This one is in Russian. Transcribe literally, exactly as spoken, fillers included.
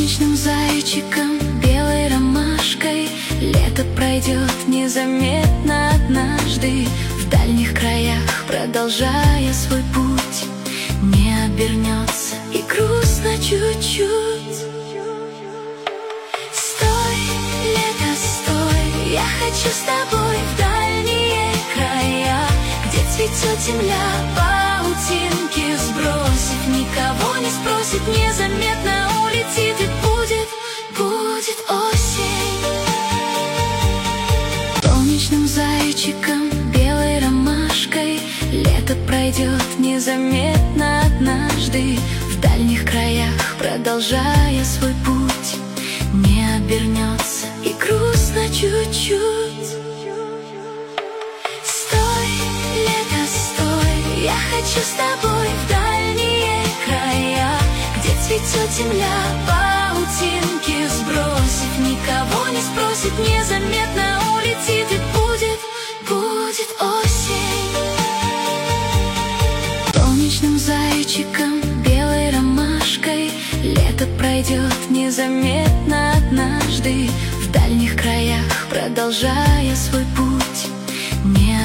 Солнечным зайчиком, белой ромашкой лето пройдет незаметно однажды. В дальних краях, продолжая свой путь, не обернется и грустно чуть-чуть. Стой, лето, стой, я хочу с тобой в дальние края, где цветет земля, паутинки сбросит, никого не спросит, незаметно улетит, и будет, будет осень. Солнечным зайчиком, белой ромашкой лето пройдет незаметно однажды. В дальних краях, продолжая свой путь, не обернется и грустно чуть-чуть. Стой, лето, стой, я хочу с тобой в дальние края, где цветет земля, паутинки сбросит, никого не спросит, незаметно улетит, и будет, будет осень. Солнечным зайчиком, белой ромашкой лето пройдет незаметно однажды. В дальних краях, продолжая свой путь,